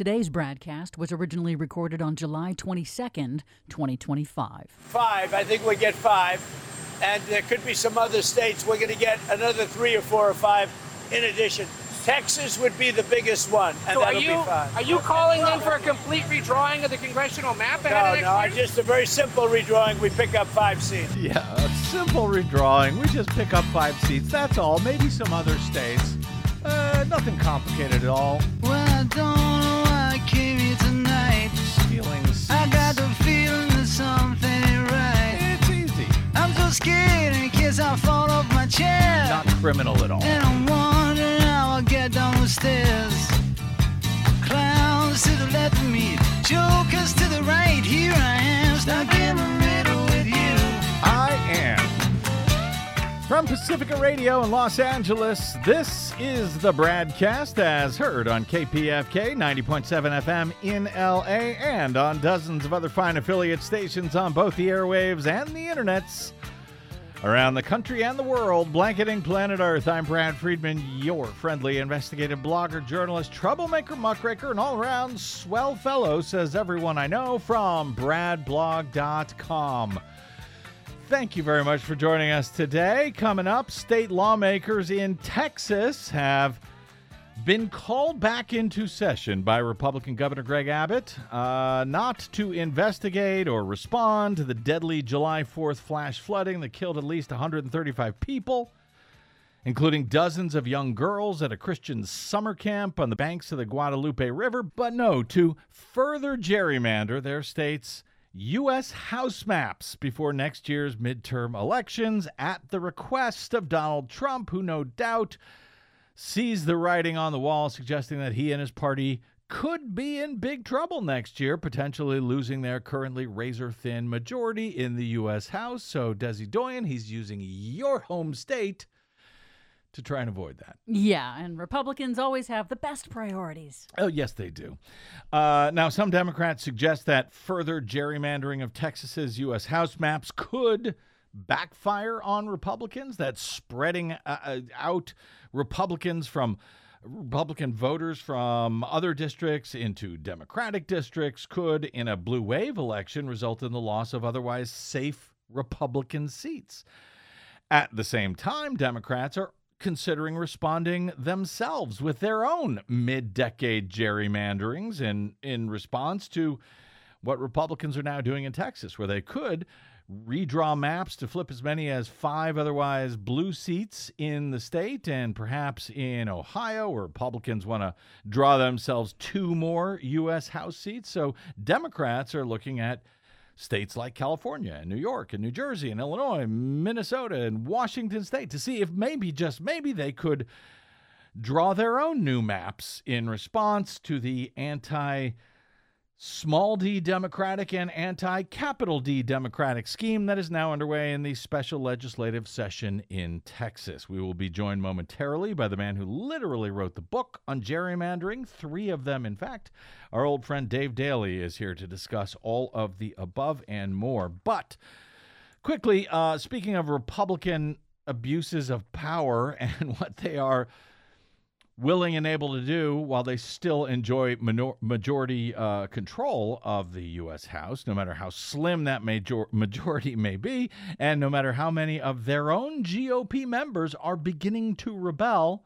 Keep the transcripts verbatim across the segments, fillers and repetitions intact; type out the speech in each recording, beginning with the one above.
Today's broadcast was originally recorded on July twenty-second, twenty twenty-five. Five, I think we get five. And there could be some other states. We're going to get another three or four or five in addition. Texas would be the biggest one, and so that'll are you, be fine. Are you calling then for a complete redrawing of the congressional map ahead no, of next no, year? just a very simple redrawing. We pick up five seats. Yeah, a simple redrawing. We just pick up five seats. That's all. Maybe some other states. Uh, nothing complicated at all. Well, I don't know why I came here tonight. Stealing seats. I got the feeling that something ain't right. It's easy. I'm so scared in case I fall off my chair. Not criminal at all. And I'm wondering how I'll get down the stairs. Clowns to the left of me, jokers to the right. Here I am, stuck in the middle with you. I am. From Pacifica Radio in Los Angeles, this is the Bradcast, as heard on K P F K ninety point seven F M in L A and on dozens of other fine affiliate stations on both the airwaves and the internets around the country and the world, blanketing planet Earth. I'm Brad Friedman, your friendly investigative blogger, journalist, troublemaker, muckraker, and all-around swell fellow, says everyone I know, from brad blog dot com. Thank you very much for joining us today. Coming up, state lawmakers in Texas have been called back into session by Republican Governor Greg Abbott, uh, not to investigate or respond to the deadly July fourth flash flooding that killed at least one hundred thirty-five people, including dozens of young girls at a Christian summer camp on the banks of the Guadalupe River, but no, to further gerrymander their state's U S House maps before next year's midterm elections at the request of Donald Trump, who no doubt sees the writing on the wall suggesting that he and his party could be in big trouble next year, potentially losing their currently razor-thin majority in the U S House. So, Desi Doyen, he's using your home state to try and avoid that. Yeah, and Republicans always have the best priorities. Oh, yes, they do. Uh, now, some Democrats suggest that further gerrymandering of Texas's U S House maps could backfire on Republicans, that spreading uh, out Republicans from Republican voters from other districts into Democratic districts could, in a blue wave election, result in the loss of otherwise safe Republican seats. At the same time, Democrats are considering responding themselves with their own mid-decade gerrymanderings in, in response to what Republicans are now doing in Texas, where they could redraw maps to flip as many as five otherwise blue seats in the state, and perhaps in Ohio, where Republicans want to draw themselves two more U S House seats. So Democrats are looking at states like California and New York and New Jersey and Illinois, Minnesota and Washington State to see if maybe, just maybe, they could draw their own new maps in response to the anti- small d Democratic and anti-capital D Democratic scheme that is now underway in the special legislative session in Texas. We will be joined momentarily by the man who literally wrote the book on gerrymandering, three of them, in fact. Our old friend Dave Daly is here to discuss all of the above and more. But quickly, uh, speaking of Republican abuses of power and what they are willing and able to do while they still enjoy minor- majority uh, control of the U S House, no matter how slim that major- majority may be, and no matter how many of their own G O P members are beginning to rebel,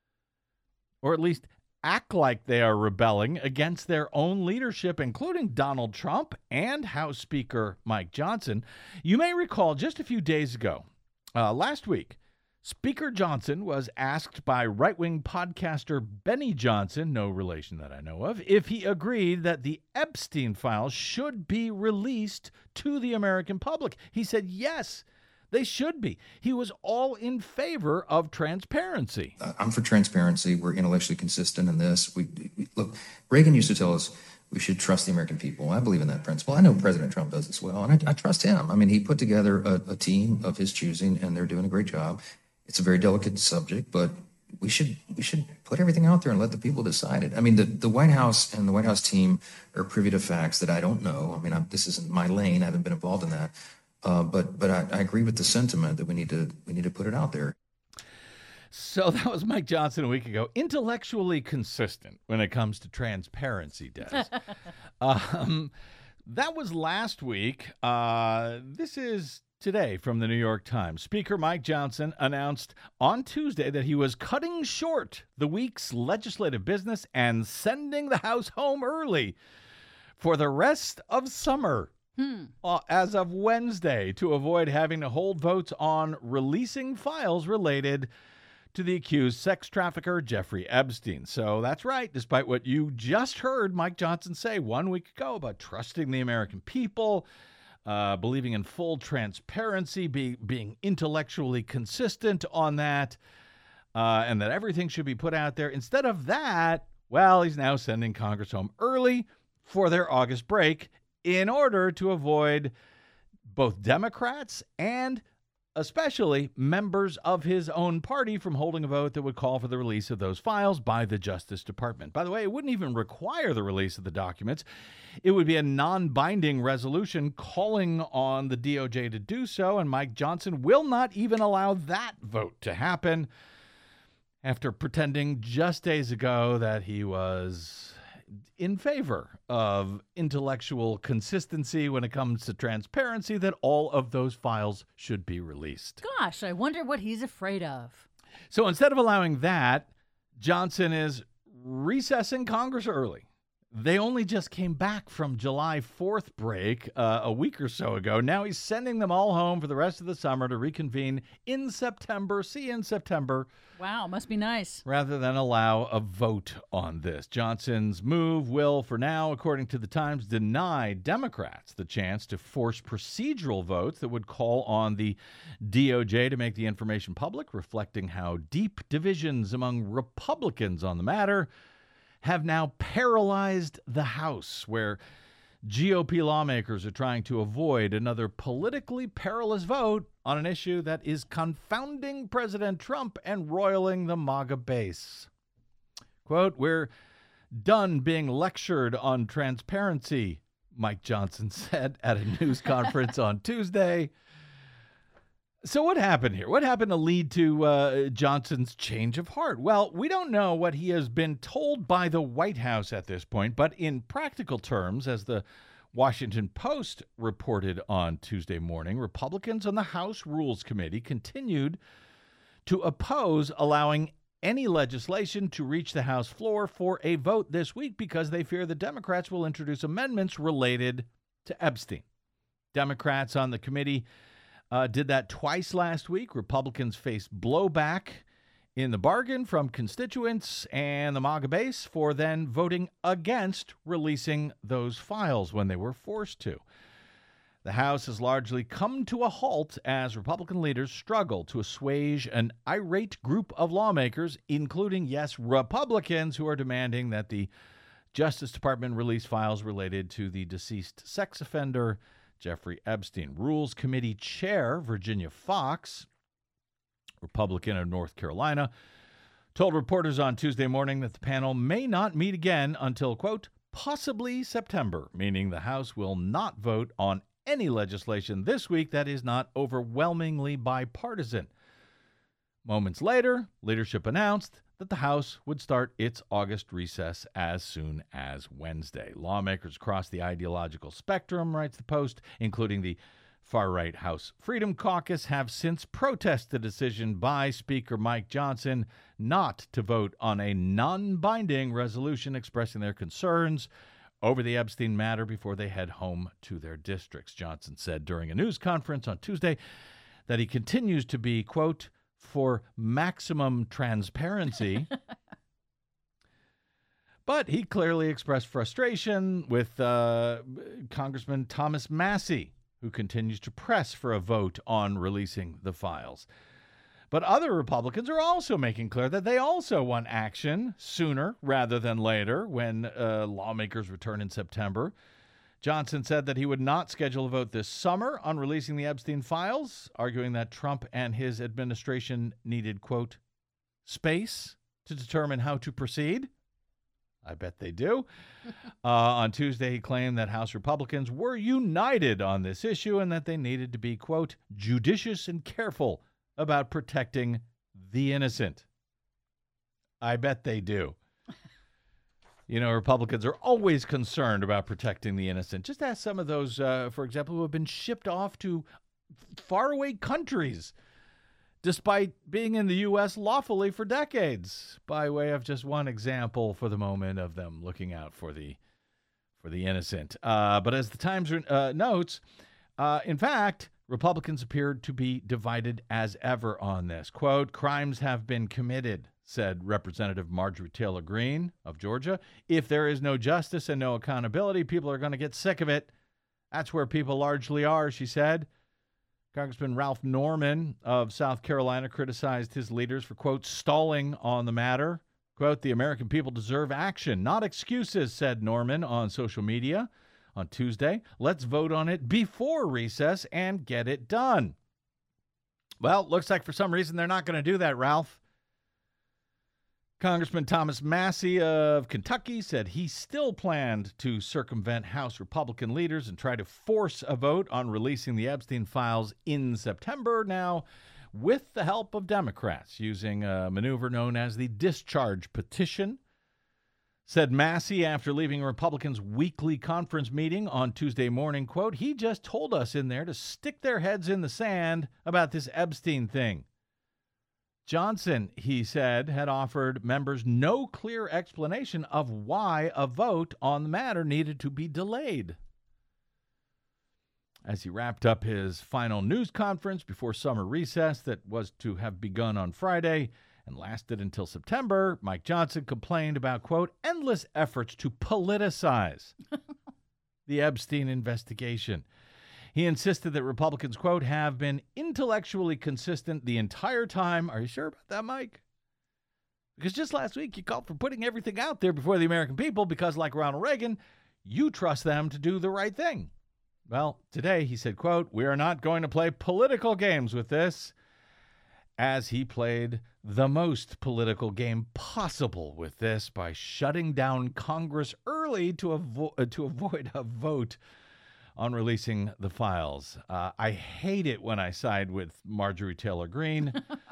or at least act like they are rebelling against their own leadership, including Donald Trump and House Speaker Mike Johnson. You may recall just a few days ago, uh, last week, Speaker Johnson was asked by right-wing podcaster Benny Johnson, no relation that I know of, if he agreed that the Epstein files should be released to the American public. He said yes, they should be. He was all in favor of transparency. Uh, I'm for transparency. We're intellectually consistent in this. We, we look, Reagan used to tell us we should trust the American people. I believe in that principle. I know President Trump does as well, and I, I trust him. I mean, he put together a, a team of his choosing, and they're doing a great job. It's a very delicate subject, but we should we should put everything out there and let the people decide it. I mean, the, the White House and the White House team are privy to facts that I don't know. I mean, I'm, this isn't my lane. I haven't been involved in that. Uh, but but I, I agree with the sentiment that we need to we need to put it out there. So that was Mike Johnson a week ago. Intellectually consistent when it comes to transparency, Des. um, that was last week. Uh, this is today from the New York Times. Speaker Mike Johnson announced on Tuesday that he was cutting short the week's legislative business and sending the House home early for the rest of summer. Hmm. Uh, as of Wednesday, to avoid having to hold votes on releasing files related to the accused sex trafficker Jeffrey Epstein. So that's right, despite what you just heard Mike Johnson say one week ago about trusting the American people, uh, believing in full transparency, be, being intellectually consistent on that, uh, and that everything should be put out there. Instead of that, well, he's now sending Congress home early for their August break in order to avoid both Democrats and especially members of his own party from holding a vote that would call for the release of those files by the Justice Department. By the way, it wouldn't even require the release of the documents. It would be a non-binding resolution calling on the D O J to do so, and Mike Johnson will not even allow that vote to happen after pretending just days ago that he was in favor of intellectual consistency when it comes to transparency, that all of those files should be released. Gosh, I wonder what he's afraid of. So instead of allowing that, Johnson is recessing Congress early. They only just came back from July fourth break uh, a week or so ago. Now he's sending them all home for the rest of the summer to reconvene in September. See you in September. Wow, must be nice. Rather than allow a vote on this. Johnson's move will, for now, according to the Times, deny Democrats the chance to force procedural votes that would call on the D O J to make the information public, reflecting how deep divisions among Republicans on the matter have now paralyzed the House, where G O P lawmakers are trying to avoid another politically perilous vote on an issue that is confounding President Trump and roiling the MAGA base. Quote, "We're done being lectured on transparency," Mike Johnson said at a news conference on Tuesday. So what happened here? What happened to lead to uh, Johnson's change of heart? Well, we don't know what he has been told by the White House at this point, but in practical terms, as the Washington Post reported on Tuesday morning, Republicans on the House Rules Committee continued to oppose allowing any legislation to reach the House floor for a vote this week because they fear the Democrats will introduce amendments related to Epstein. Democrats on the committee Uh, did that twice last week. Republicans faced blowback in the bargain from constituents and the MAGA base for then voting against releasing those files when they were forced to. The House has largely come to a halt as Republican leaders struggle to assuage an irate group of lawmakers, including, yes, Republicans, who are demanding that the Justice Department release files related to the deceased sex offender Jeffrey Epstein. Rules Committee Chair Virginia Fox, Republican of North Carolina, told reporters on Tuesday morning that the panel may not meet again until, quote, possibly September, meaning the House will not vote on any legislation this week that is not overwhelmingly bipartisan. Moments later, leadership announced that the House would start its August recess as soon as Wednesday. Lawmakers across the ideological spectrum, writes the Post, including the far-right House Freedom Caucus, have since protested the decision by Speaker Mike Johnson not to vote on a non-binding resolution expressing their concerns over the Epstein matter before they head home to their districts. Johnson said during a news conference on Tuesday that he continues to be, quote, for maximum transparency. But he clearly expressed frustration with uh, Congressman Thomas Massie, who continues to press for a vote on releasing the files. But other Republicans are also making clear that they also want action sooner rather than later when uh, lawmakers return in September. Johnson said that he would not schedule a vote this summer on releasing the Epstein files, arguing that Trump and his administration needed, quote, space to determine how to proceed. I bet they do. uh, on Tuesday, he claimed that House Republicans were united on this issue and that they needed to be, quote, judicious and careful about protecting the innocent. I bet they do. You know, Republicans are always concerned about protecting the innocent. Just ask some of those, uh, for example, who have been shipped off to faraway countries despite being in the U S lawfully for decades, by way of just one example for the moment of them looking out for the for the innocent. Uh, but as the Times uh, notes, uh, in fact, Republicans appeared to be divided as ever on this. Quote, crimes have been committed, said Representative Marjorie Taylor Greene of Georgia. If there is no justice and no accountability, people are going to get sick of it. That's where people largely are, she said. Congressman Ralph Norman of South Carolina criticized his leaders for, quote, stalling on the matter. Quote, the American people deserve action, not excuses, said Norman on social media on Tuesday. Let's vote on it before recess and get it done. Well, looks like for some reason they're not going to do that, Ralph. Congressman Thomas Massie of Kentucky said he still planned to circumvent House Republican leaders and try to force a vote on releasing the Epstein files in September. Now, with the help of Democrats, using a maneuver known as the discharge petition, said Massie after leaving a Republicans' weekly conference meeting on Tuesday morning, quote, he just told us in there to stick their heads in the sand about this Epstein thing. Johnson, he said, had offered members no clear explanation of why a vote on the matter needed to be delayed. As he wrapped up his final news conference before summer recess that was to have begun on Friday and lasted until September, Mike Johnson complained about, quote, endless efforts to politicize the Epstein investigation. He insisted that Republicans, quote, have been intellectually consistent the entire time. Are you sure about that, Mike? Because just last week you called for putting everything out there before the American people because, like Ronald Reagan, you trust them to do the right thing. Well, today he said, quote, we are not going to play political games with this, as he played the most political game possible with this by shutting down Congress early to, avo- to avoid a vote on releasing the files. Uh, I hate it when I side with Marjorie Taylor Greene,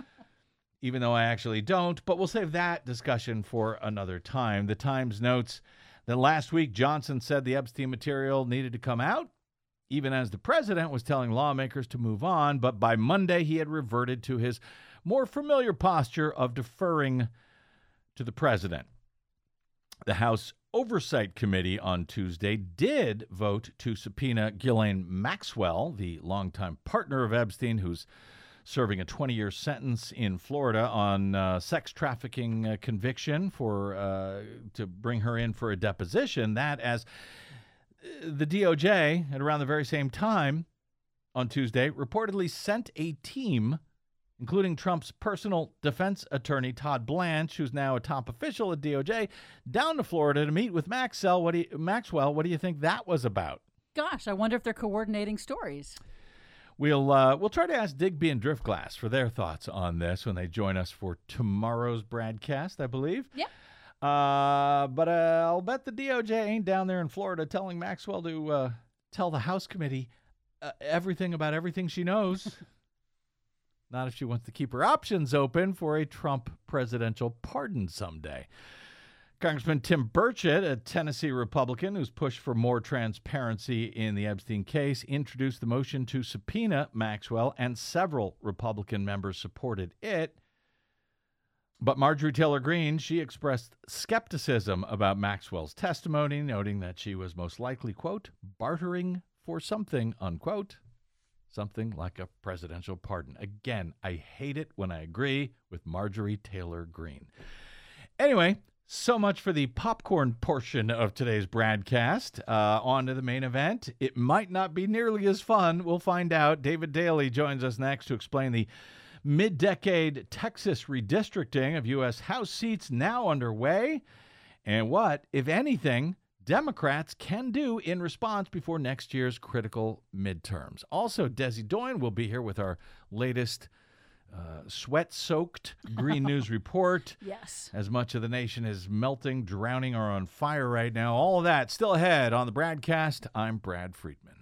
even though I actually don't, but we'll save that discussion for another time. The Times notes that last week Johnson said the Epstein material needed to come out, even as the president was telling lawmakers to move on, but by Monday he had reverted to his more familiar posture of deferring to the president. The House Oversight Committee on Tuesday did vote to subpoena Ghislaine Maxwell, the longtime partner of Epstein, who's serving a twenty-year sentence in Florida on uh, sex trafficking uh, conviction for uh, to bring her in for a deposition. That as the D O J, at around the very same time on Tuesday, reportedly sent a team, including Trump's personal defense attorney, Todd Blanche, who's now a top official at D O J, down to Florida to meet with Maxwell. What do you, Maxwell, what do you think that was about? Gosh, I wonder if they're coordinating stories. We'll uh, we'll try to ask Digby and Driftglass for their thoughts on this when they join us for tomorrow's broadcast, I believe. Yeah. Uh, but uh, I'll bet the D O J ain't down there in Florida telling Maxwell to uh, tell the House committee uh, everything about everything she knows. Not if she wants to keep her options open for a Trump presidential pardon someday. Congressman Tim Burchett, a Tennessee Republican who's pushed for more transparency in the Epstein case, introduced the motion to subpoena Maxwell, and several Republican members supported it. But Marjorie Taylor Greene, she expressed skepticism about Maxwell's testimony, noting that she was most likely, quote, bartering for something, unquote. Something like a presidential pardon. Again, I hate it when I agree with Marjorie Taylor Greene. Anyway, so much for the popcorn portion of today's broadcast. Uh, on to the main event. It might not be nearly as fun. We'll find out. David Daly joins us next to explain the mid-decade Texas redistricting of U S House seats now underway, and what, if anything, Democrats can do in response before next year's critical midterms. Also, Desi Doyen will be here with our latest uh, sweat-soaked Green News report. Yes. As much of the nation is melting, drowning, or on fire right now. All of that still ahead on the broadcast. I'm Brad Friedman.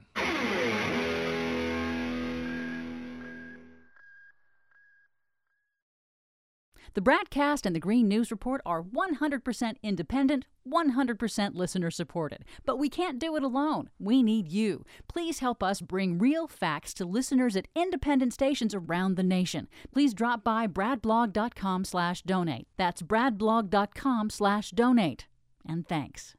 The Bradcast and the Green News Report are one hundred percent independent, one hundred percent listener-supported. But we can't do it alone. We need you. Please help us bring real facts to listeners at independent stations around the nation. Please drop by bradblog.com slash donate. That's bradblog.com slash donate. And thanks.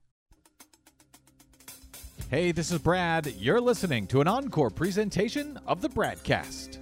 Hey, this is Brad. You're listening to an encore presentation of the Bradcast.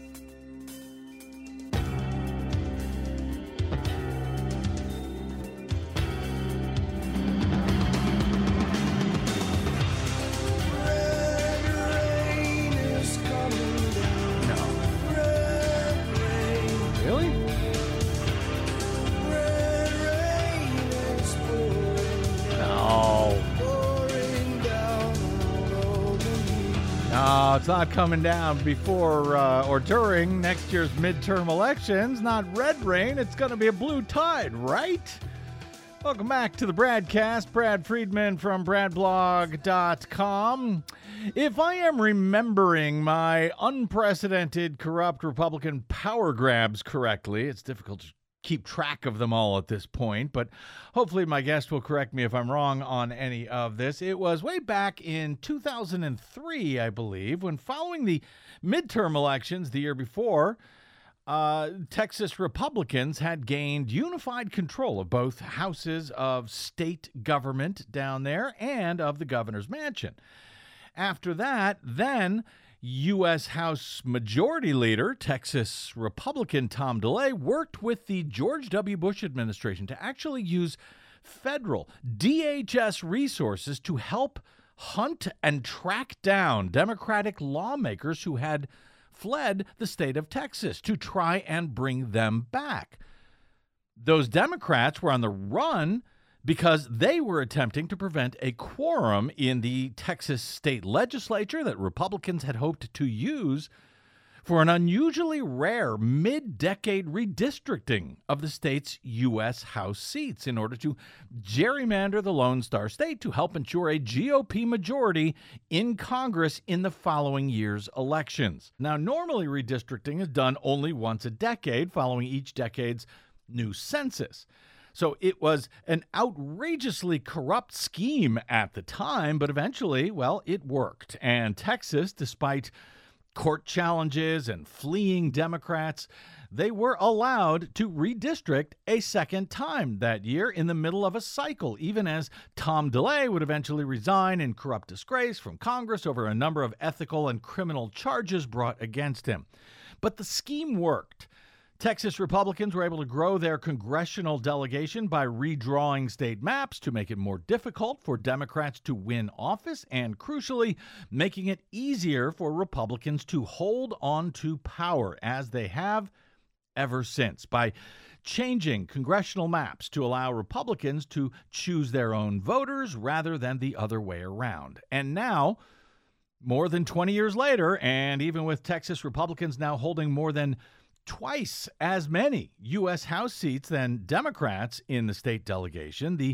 No, it's not coming down before uh, or during next year's midterm elections. Not red rain. It's going to be a blue tide, right? Welcome back to the Bradcast. Brad Friedman from brad blog dot com. If I am remembering my unprecedented corrupt Republican power grabs correctly, it's difficult to keep track of them all at this point, but hopefully my guest will correct me if I'm wrong on any of this. It was way back in two thousand three, I believe, when following the midterm elections the year before, uh, Texas Republicans had gained unified control of both houses of state government down there and of the governor's mansion. After that, then U S House Majority Leader, Texas Republican Tom DeLay, worked with the George W. Bush administration to actually use federal D H S resources to help hunt and track down Democratic lawmakers who had fled the state of Texas to try and bring them back. Those Democrats were on the run because they were attempting to prevent a quorum in the Texas state legislature that Republicans had hoped to use for an unusually rare mid-decade redistricting of the state's U S House seats in order to gerrymander the Lone Star State to help ensure a G O P majority in Congress in the following year's elections. Now, normally redistricting is done only once a decade, following each decade's new census. So it was an outrageously corrupt scheme at the time, but eventually, well, it worked. And Texas, despite court challenges and fleeing Democrats, they were allowed to redistrict a second time that year in the middle of a cycle, even as Tom DeLay would eventually resign in corrupt disgrace from Congress over a number of ethical and criminal charges brought against him. But the scheme worked. Texas Republicans were able to grow their congressional delegation by redrawing state maps to make it more difficult for Democrats to win office and, crucially, making it easier for Republicans to hold on to power, as they have ever since, by changing congressional maps to allow Republicans to choose their own voters rather than the other way around. And now, more than twenty years later, and even with Texas Republicans now holding more than twice as many U S House seats than Democrats in the state delegation, the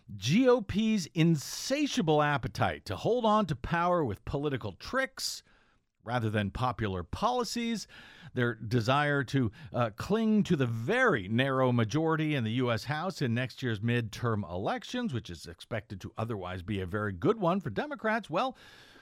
G O P's insatiable appetite to hold on to power with political tricks rather than popular policies, their desire to uh, cling to the very narrow majority in the U S House in next year's midterm elections, which is expected to otherwise be a very good one for Democrats, well,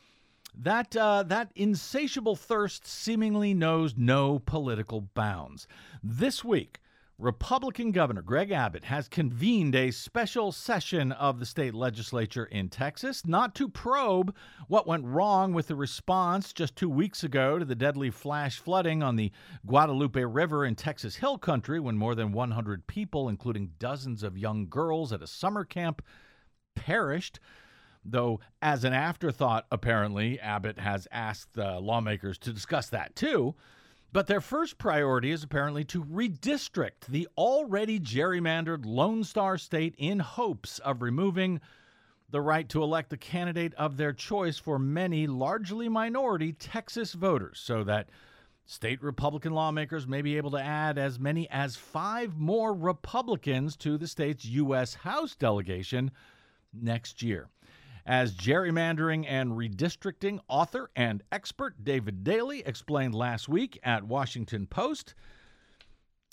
That uh, that insatiable thirst seemingly knows no political bounds. This week, Republican Governor Greg Abbott has convened a special session of the state legislature in Texas, not to probe what went wrong with the response just two weeks ago to the deadly flash flooding on the Guadalupe River in Texas Hill Country, when more than one hundred people, including dozens of young girls at a summer camp, perished. Though, as an afterthought, apparently, Abbott has asked uh, lawmakers to discuss that too. But their first priority is apparently to redistrict the already gerrymandered Lone Star State in hopes of removing the right to elect the candidate of their choice for many largely minority Texas voters, so that state Republican lawmakers may be able to add as many as five more Republicans to the state's U S House delegation next year. As gerrymandering and redistricting author and expert David Daley explained last week at Washington Post,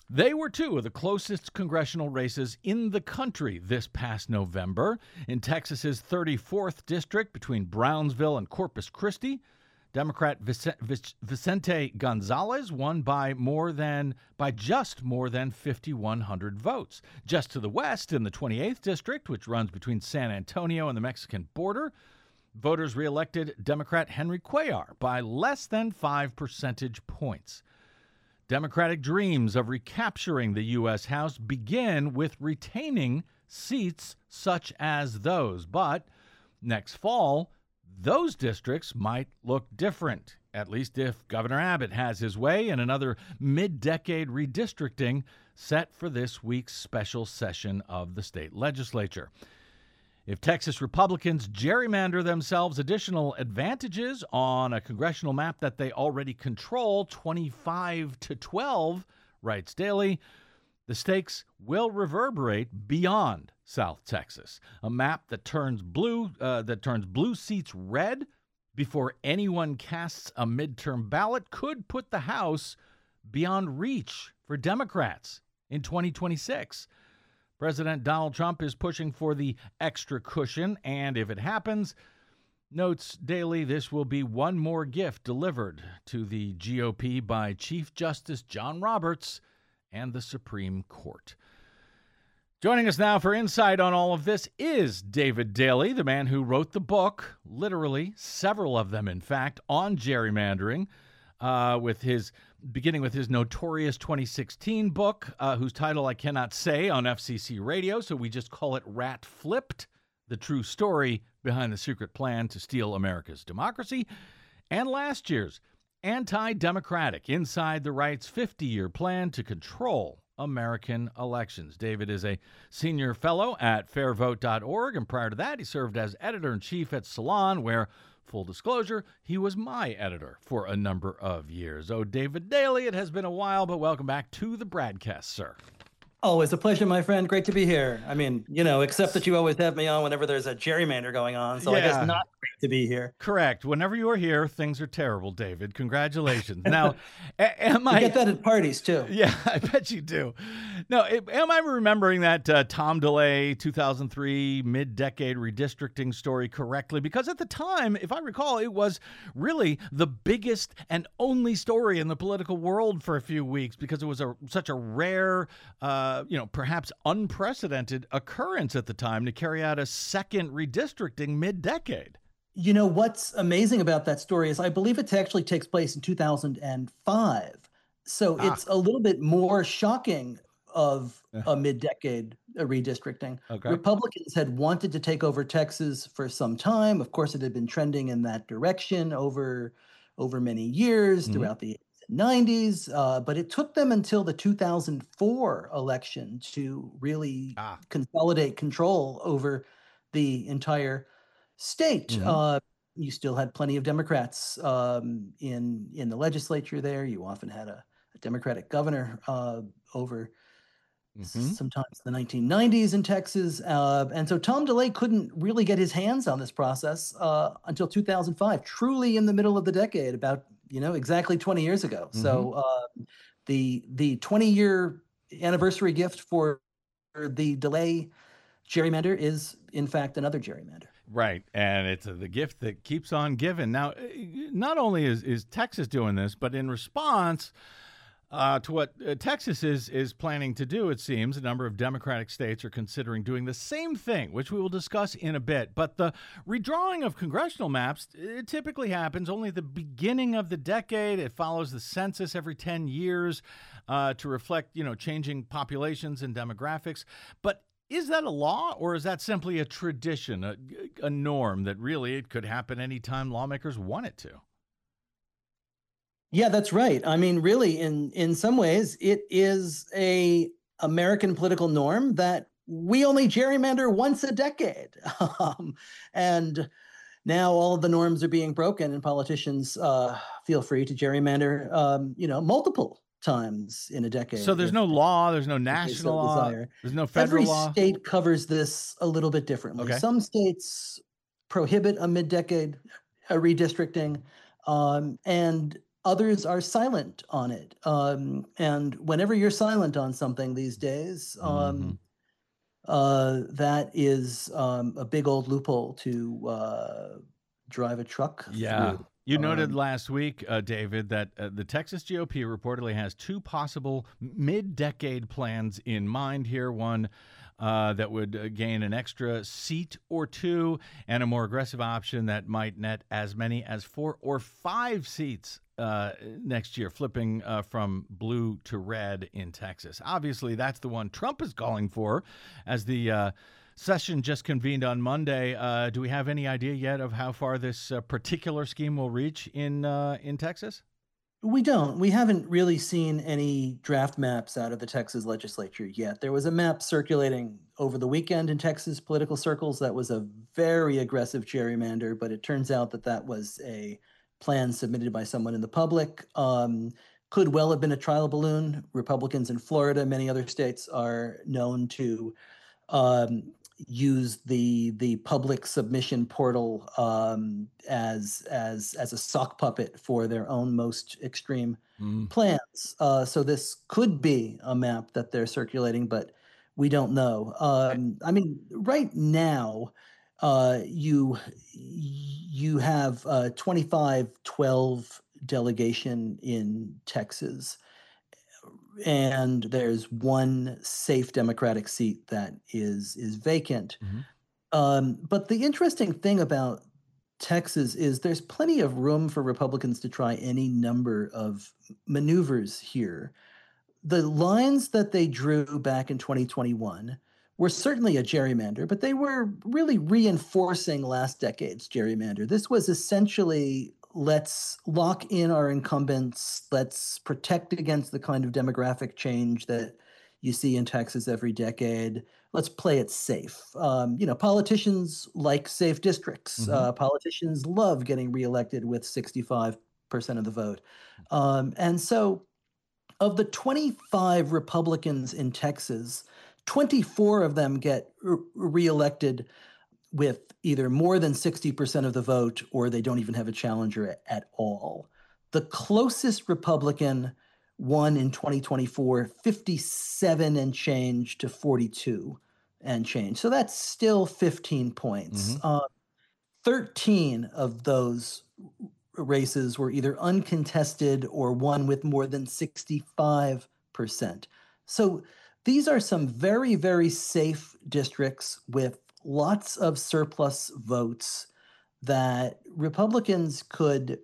They were two of the closest congressional races in the country this past November. In Texas's thirty-fourth district between Brownsville and Corpus Christi, Democrat Vicente Gonzalez won by more than by just more than fifty-one hundred votes. Just to the west, in the twenty-eighth district, which runs between San Antonio and the Mexican border, voters reelected Democrat Henry Cuellar by less than five percentage points. Democratic dreams of recapturing the U S House begin with retaining seats such as those. But next fall, those districts might look different, at least if Governor Abbott has his way in another mid-decade redistricting set for this week's special session of the state legislature. If Texas Republicans gerrymander themselves additional advantages on a congressional map that they already control, twenty-five to twelve, writes Daly, the stakes will reverberate beyond South Texas. A map that turns blue, uh, that turns blue seats red before anyone casts a midterm ballot could put the House beyond reach for Democrats in twenty twenty-six. President Donald Trump is pushing for the extra cushion, and if it happens, notes Daly, this will be one more gift delivered to the G O P by Chief Justice John Roberts and the Supreme Court. Joining us now for insight on all of this is David Daley, the man who wrote the book, literally several of them, in fact, on gerrymandering, uh, with his beginning with his notorious twenty sixteen book, uh, whose title I cannot say on F C C radio, so we just call it Rat Flipped, the true story behind the secret plan to steal America's democracy, and last year's Anti-Democratic, Inside the Right's fifty-year plan to control American elections. David is a senior fellow at fair vote dot org, and prior to that, he served as editor-in-chief at Salon, where, full disclosure, he was my editor for a number of years. Oh, David Daley, it has been a while, but welcome back to the Bradcast, sir. Always a pleasure, my friend. Great to be here. I mean, you know, except that you always have me on whenever there's a gerrymander going on, so yeah. I guess not great to be here. Correct. Whenever you are here, things are terrible, David. Congratulations. Now, am you I... get that at parties, too. Yeah, I bet you do. No, am I remembering that uh, Tom DeLay two thousand three mid-decade redistricting story correctly? Because at the time, if I recall, it was really the biggest and only story in the political world for a few weeks because it was a such a rare... Uh, Uh, you know, perhaps unprecedented occurrence at the time to carry out a second redistricting mid-decade. You know, what's amazing about that story is I believe it actually takes place in two thousand five. So ah. it's a little bit more shocking of a mid-decade redistricting. Okay. Republicans had wanted to take over Texas for some time. Of course, it had been trending in that direction over, over many years mm-hmm. throughout the nineties, uh, but it took them until the two thousand four election to really ah. consolidate control over the entire state. Mm-hmm. Uh, you still had plenty of Democrats um, in in the legislature there. You often had a, a Democratic governor uh, over mm-hmm. sometimes the nineteen nineties in Texas. Uh, and so Tom DeLay couldn't really get his hands on this process uh, until two thousand five, truly in the middle of the decade, about you know, exactly twenty years ago. Mm-hmm. So uh, the the twenty-year anniversary gift for the DeLay gerrymander is, in fact, another gerrymander. Right, and it's the gift that keeps on giving. Now, not only is, is Texas doing this, but in response uh, to what uh, Texas is is planning to do, it seems, a number of Democratic states are considering doing the same thing, which we will discuss in a bit. But the redrawing of congressional maps, it typically happens only at the beginning of the decade. It follows the census every ten years uh, to reflect, you know, changing populations and demographics. But is that a law, or is that simply a tradition, a, a norm that really it could happen anytime lawmakers want it to? Yeah, that's right. I mean, really, in in some ways, it is a American political norm that we only gerrymander once a decade. Um, and now all of the norms are being broken, and politicians uh, feel free to gerrymander, um, you know, multiple times in a decade. So there's no law, there's no national law, there's no federal law? Every state covers this a little bit differently. Okay. Some states prohibit a mid-decade uh, redistricting, um, and others are silent on it. Um, and whenever you're silent on something these days, um, Mm-hmm. uh, that is um, a big old loophole to uh, drive a truck Yeah. through. You noted Um, last week, uh, David, that uh, the Texas G O P reportedly has two possible mid-decade plans in mind here. One uh, that would uh, gain an extra seat or two, and a more aggressive option that might net as many as four or five seats uh, next year, flipping uh, from blue to red in Texas. Obviously, that's the one Trump is calling for as the uh, session just convened on Monday. Uh, do we have any idea yet of how far this uh, particular scheme will reach in uh, in Texas? We don't. We haven't really seen any draft maps out of the Texas legislature yet. There was a map circulating over the weekend in Texas political circles that was a very aggressive gerrymander, but it turns out that that was a plan submitted by someone in the public. Um, could well have been a trial balloon. Republicans in Florida, many other states are known to um, use the the public submission portal um, as as as a sock puppet for their own most extreme Mm. plans. Uh, so this could be a map that they're circulating, but we don't know. Um, I mean, right now, uh, you you have a twenty-five twelve delegation in Texas, and there's one safe Democratic seat that is is vacant. Mhm. Um, but the interesting thing about Texas is there's plenty of room for Republicans to try any number of maneuvers here. The lines that they drew back in twenty twenty-one were certainly a gerrymander, but they were really reinforcing last decade's gerrymander. This was essentially, let's lock in our incumbents, let's protect against the kind of demographic change that you see in Texas every decade. Let's play it safe. Um, you know, politicians like safe districts. Mhm. Uh, politicians love getting reelected with sixty-five percent of the vote. Um, and so, of the twenty-five Republicans in Texas, twenty-four of them get re- reelected with either more than sixty percent of the vote or they don't even have a challenger at, at all. The closest Republican won in twenty twenty-four, fifty-seven and change to forty-two and change. So that's still fifteen points. Mhm. Uh, thirteen of those races were either uncontested or won with more than sixty-five percent. So these are some very, very safe districts with lots of surplus votes that Republicans could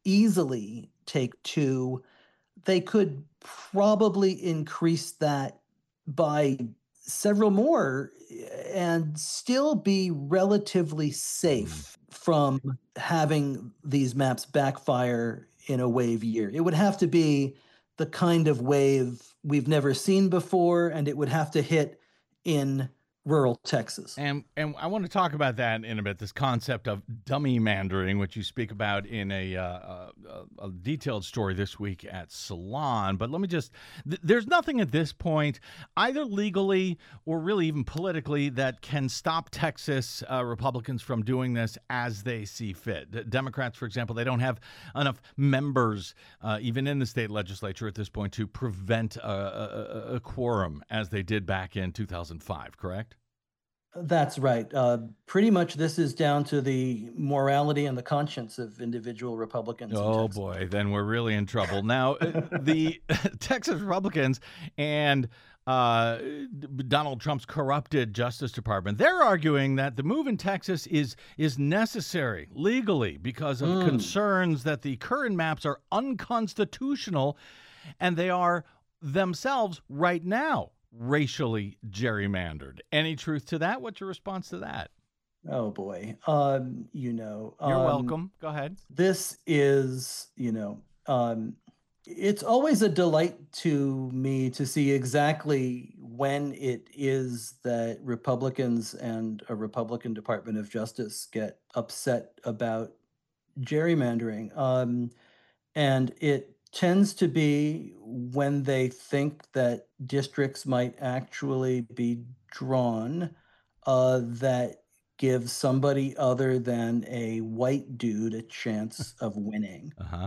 easily take to. They could probably increase that by several more and still be relatively safe from having these maps backfire in a wave year. It would have to be the kind of wave we've never seen before, and it would have to hit in rural Texas. And and I want to talk about that in a bit, this concept of dummy mandering, which you speak about in a, uh, a, a detailed story this week at Salon. But let me just, th- there's nothing at this point, either legally or really even politically, that can stop Texas uh, Republicans from doing this as they see fit. D- Democrats, for example, they don't have enough members, uh, even in the state legislature at this point, to prevent a, a, a quorum as they did back in two thousand five, correct? That's right. Uh, pretty much this is down to the morality and the conscience of individual Republicans. in Oh, Texas. boy. Then we're really in trouble. Now, uh, the Texas Republicans and uh, Donald Trump's corrupted Justice Department, they're arguing that the move in Texas is is necessary legally because of Mm. concerns that the current maps are unconstitutional, and they are themselves right now racially gerrymandered. Any truth to that? What's your response to that? Oh boy. Um, you know, You're um, welcome. Go ahead. This is, you know, um, it's always a delight to me to see exactly when it is that Republicans and a Republican Department of Justice get upset about gerrymandering. Um, and it tends to be when they think that districts might actually be drawn uh, that give somebody other than a white dude a chance of winning. Uh-huh.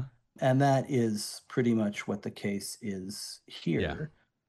And that is pretty much what the case is here. Yeah.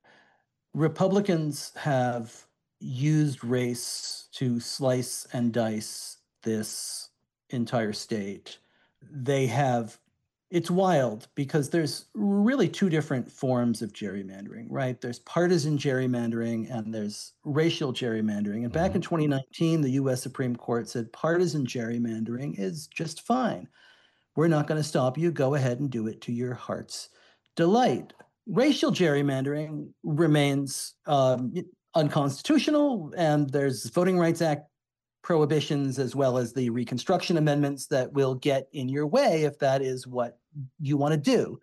Republicans have used race to slice and dice this entire state. They have, it's wild because there's really two different forms of gerrymandering, right? There's partisan gerrymandering and there's racial gerrymandering. And back Mhm. in twenty nineteen, the U S Supreme Court said partisan gerrymandering is just fine. We're not going to stop you. Go ahead and do it to your heart's delight. Racial gerrymandering remains um, unconstitutional, and there's Voting Rights Act prohibitions as well as the Reconstruction Amendments that will get in your way if that is what you want to do.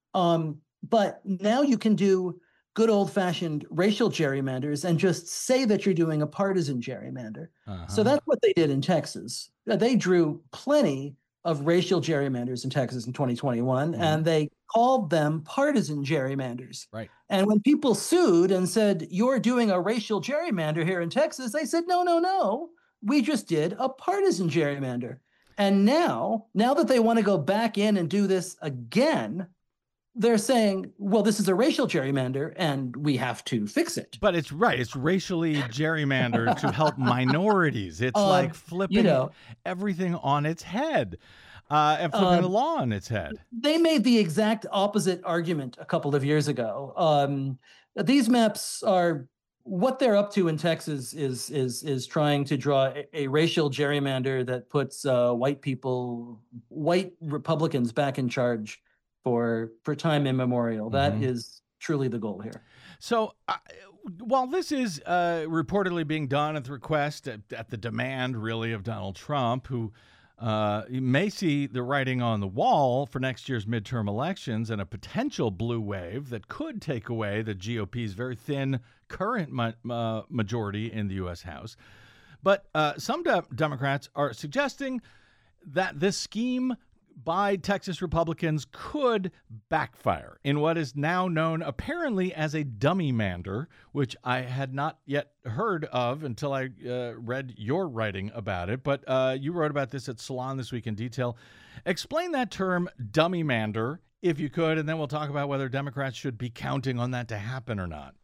Um, but now you can do good old-fashioned racial gerrymanders and just say that you're doing a partisan gerrymander. Uh-huh. So that's what they did in Texas. They drew plenty of racial gerrymanders in Texas in twenty twenty-one, Mhm. and they called them partisan gerrymanders. Right. And when people sued and said, you're doing a racial gerrymander here in Texas, they said, no, no, no, we just did a partisan gerrymander. And now, now that they want to go back in and do this again, they're saying, well, this is a racial gerrymander and we have to fix it. But it's right. It's racially gerrymandered to help minorities. It's Um, like flipping you know, everything on its head uh, and flipping Um, the law on its head. they made the exact opposite argument a couple of years ago. Um, these maps are what they're up to in Texas is is is trying to draw a, a racial gerrymander that puts uh, white people, white Republicans back in charge for for time immemorial. That Mhm. is truly the goal here. So uh, while this is uh, reportedly being done at the request, at, at the demand, really, of Donald Trump, who uh, may see the writing on the wall for next year's midterm elections and a potential blue wave that could take away the G O P's very thin current ma- uh, majority in the U S House. But uh, some de- Democrats are suggesting that this scheme by Texas Republicans could backfire in what is now known apparently as a dummy mander, which I had not yet heard of until I uh, read your writing about it. But uh, you wrote about this at Salon This Week in detail. Explain that term, dummy mander, if you could, and then we'll talk about whether Democrats should be counting on that to happen or not.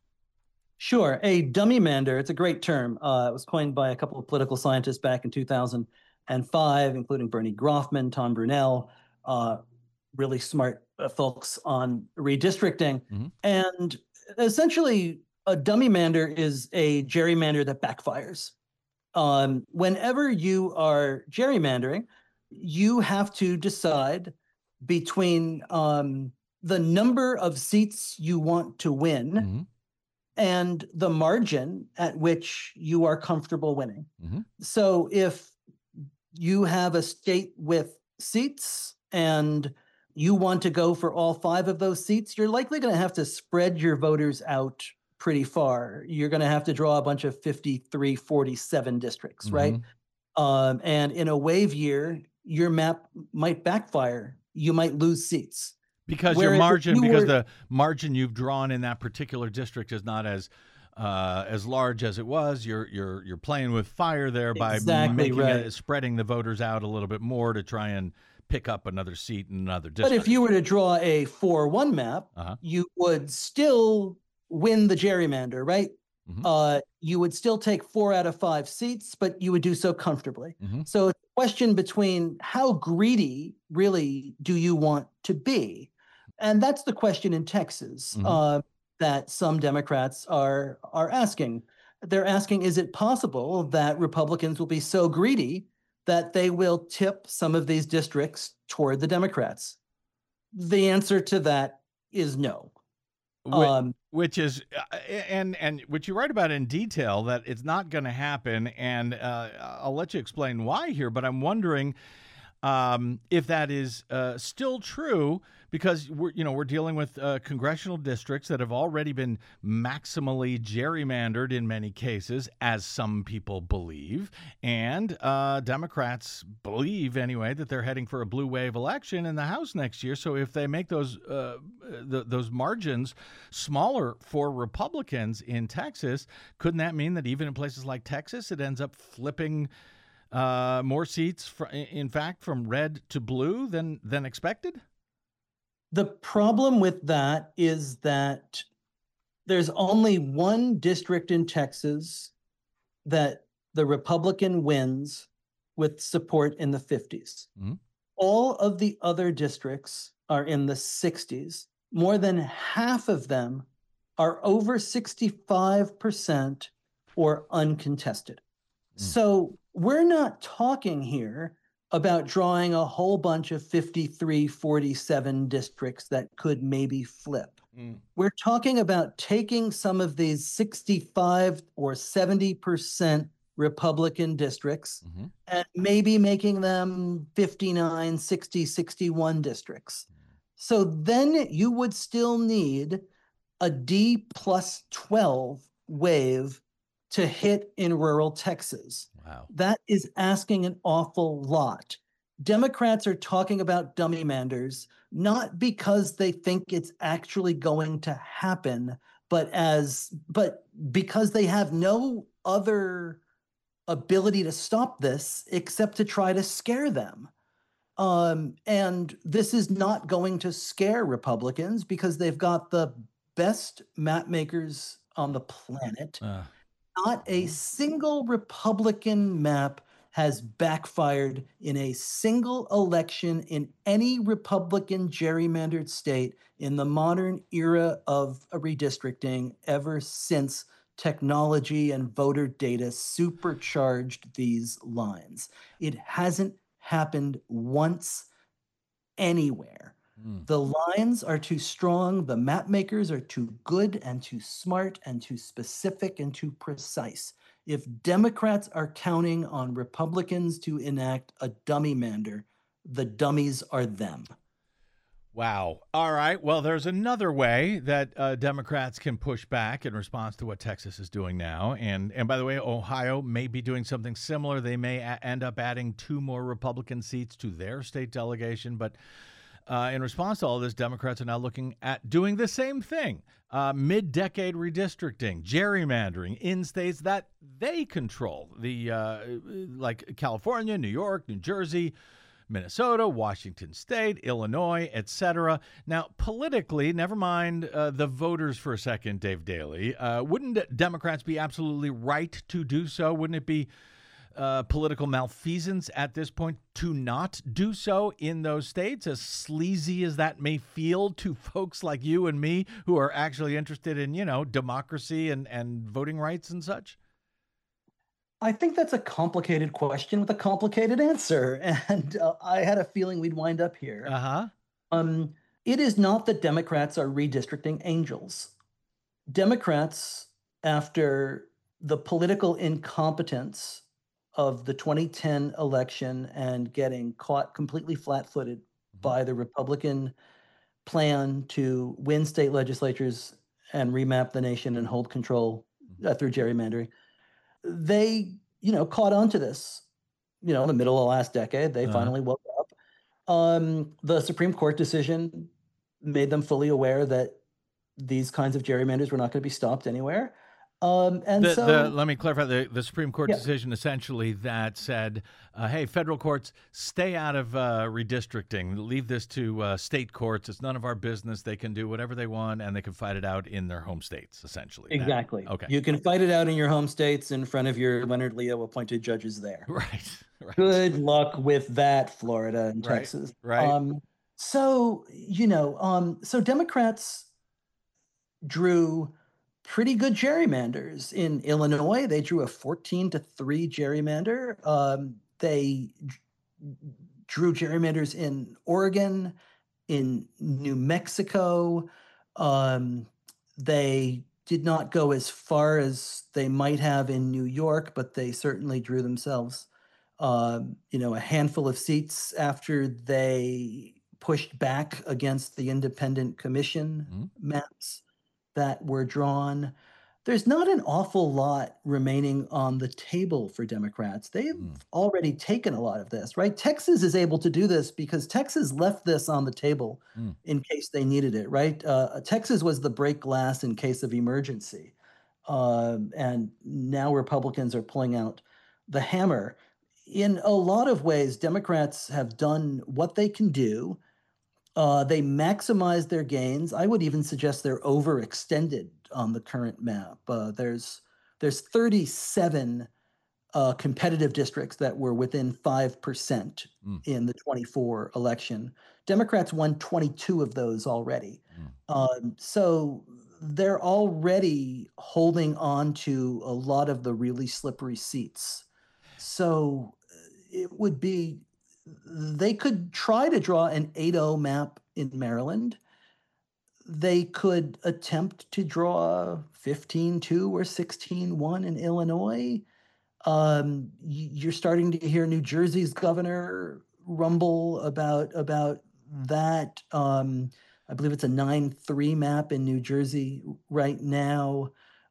Sure. A dummy mander, it's a great term. Uh, it was coined by a couple of political scientists back in two thousand five, including Bernie Groffman, Tom Brunel, uh, really smart uh, folks on redistricting. Mhm. And essentially, a dummy mander is a gerrymander that backfires. Um, whenever you are gerrymandering, you have to decide between um, the number of seats you want to win Mhm. and the margin at which you are comfortable winning. Mhm. So if you have a state with seats and you want to go for all five of those seats, you're likely going to have to spread your voters out pretty far. You're going to have to draw a bunch of fifty-three forty-seven districts, right? Um, and in a wave year, your map might backfire. You might lose seats. Because Whereas your if margin, you because were- the margin you've drawn in that particular district is not as uh, as large as it was. You're you're you're playing with fire there by Exactly making right. it, spreading the voters out a little bit more to try and pick up another seat in another But district. if you were to draw a four one map, Uh-huh. you would still win the gerrymander, right? Mhm. Uh, you would still take four out of five seats, but you would do so comfortably. Mhm. So it's a question between how greedy really do you want to be? And that's the question in Texas Mhm. uh, that some Democrats are are asking. They're asking, is it possible that Republicans will be so greedy that they will tip some of these districts toward the Democrats? The answer to that is no. Whi- Um, which is uh, and and which you write about in detail that it's not going to happen, and uh, I'll let you explain why here. But I'm wondering um, if that is uh, still true, because we're you know we're dealing with uh, congressional districts that have already been maximally gerrymandered in many cases, as some people believe, and uh, Democrats believe anyway that they're heading for a blue wave election in the House next year. So if they make those uh, the, those margins smaller for Republicans in Texas, couldn't that mean that even in places like Texas, it ends up flipping uh, more seats, fr- in fact, from red to blue than than expected? The problem with that is that there's only one district in Texas that the Republican wins with support in the fifties. Mhm. All of the other districts are in the sixties. More than half of them are over sixty-five percent or uncontested. So we're not talking here about drawing a whole bunch of fifty-three forty-seven districts that could maybe flip. Mm. We're talking about taking some of these sixty-five or seventy percent Republican districts Mhm. and maybe making them fifty-nine, sixty, sixty-one districts. So then you would still need a D plus twelve wave to hit in rural Texas. Wow. That is asking an awful lot. Democrats are talking about dummy manders, not because they think it's actually going to happen, but as but because they have no other ability to stop this except to try to scare them. Um, and this is not going to scare Republicans because they've got the best map makers on the planet. Uh, Not a single Republican map has backfired in a single election in any Republican gerrymandered state in the modern era of redistricting ever since technology and voter data supercharged these lines. It hasn't happened once anywhere. mm. The lines are too strong, the map makers are too good and too smart and too specific and too precise. If Democrats are counting on Republicans to enact a dummy mander, the dummies are them. Wow. All right. Well, there's another way that uh, Democrats can push back in response to what Texas is doing now. And and by the way, Ohio may be doing something similar. They may a- end up adding two more Republican seats to their state delegation. But uh, in response to all this, Democrats are now looking at doing the same thing. Uh, mid-decade redistricting, gerrymandering in states that they control, the uh, like California, New York, New Jersey, Minnesota, Washington State, Illinois, et cetera. Now, politically, never mind uh, the voters for a second, Dave Daly, uh, wouldn't Democrats be absolutely right to do so? Wouldn't it be uh, political malfeasance at this point to not do so in those states, as sleazy as that may feel to folks like you and me who are actually interested in, you know, democracy and, and voting rights and such? I think that's a complicated question with a complicated answer. And uh, I had a feeling we'd wind up here. Uh-huh. Um, it is not that Democrats are redistricting angels. Democrats, after the political incompetence of the twenty ten election and getting caught completely flat-footed by the Republican plan to win state legislatures and remap the nation and hold control uh, through gerrymandering, they, you know, caught on to this, you know, in the middle of the last decade. They Uh-huh. finally woke up. Um, the Supreme Court decision made them fully aware that these kinds of gerrymanders were not going to be stopped anywhere. Um, and The, so, the, let me clarify, the, the Supreme Court Yeah. decision essentially that said, uh, hey, federal courts, stay out of uh, redistricting. Leave this to uh, state courts. It's none of our business. They can do whatever they want, and they can fight it out in their home states, essentially. That- exactly. Okay. You can fight it out in your home states in front of your Leonard Leo appointed judges there. Right. Right. Good luck with that, Florida and Right, Texas. right. Um, so, you know, um, so Democrats drew pretty good gerrymanders in Illinois. They drew a fourteen to three gerrymander. Um, they d- drew gerrymanders in Oregon, in New Mexico. Um, they did not go as far as they might have in New York, but they certainly drew themselves, um, you know, a handful of seats after they pushed back against the independent commission Mhm. maps that were drawn. There's not an awful lot remaining on the table for Democrats. They've Mm. already taken a lot of this, right? Texas is able to do this because Texas left this on the table Mm. in case they needed it, right? Uh, Texas was the break glass in case of emergency. Um, and now Republicans are pulling out the hammer. In a lot of ways, Democrats have done what they can do Uh, they maximize their gains. I would even suggest they're overextended on the current map. Uh, there's there's thirty-seven uh, competitive districts that were within five percent Mm. in the twenty-four election. Democrats won twenty-two of those already. Mm. Um, so they're already holding on to a lot of the really slippery seats. So it would be, they could try to draw an eight oh map in Maryland. They could attempt to draw fifteen two or sixteen one in Illinois. Um, y- you're starting to hear New Jersey's governor rumble about about that. Um, I believe it's a nine three map in New Jersey right now.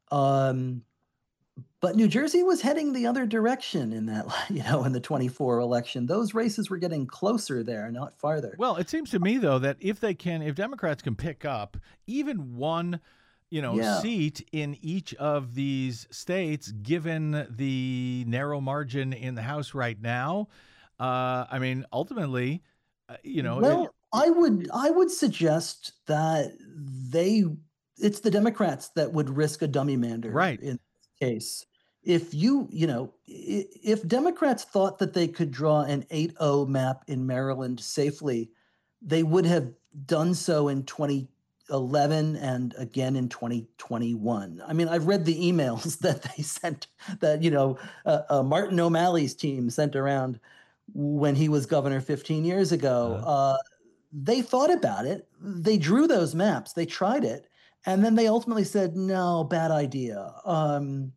Um, but New Jersey was heading the other direction in that, you know, in the twenty-four election. Those races were getting closer there, not farther. Well, it seems to me, though, that if they can, if Democrats can pick up even one, you know, Yeah. seat in each of these states, given the narrow margin in the House right now, uh, I mean, ultimately, uh, you know, Well, it- I would I would suggest that they it's the Democrats that would risk a dummy mander Right. in this case. If you, you know, i- if Democrats thought that they could draw an eight oh map in Maryland safely, they would have done so in twenty eleven and again in twenty twenty-one. I mean, I've read the emails that they sent, that, you know, uh, uh, Martin O'Malley's team sent around when he was governor fifteen years ago. Uh-huh. Uh, they thought about it. They drew those maps. They tried it. And then they ultimately said, no, bad idea. Um,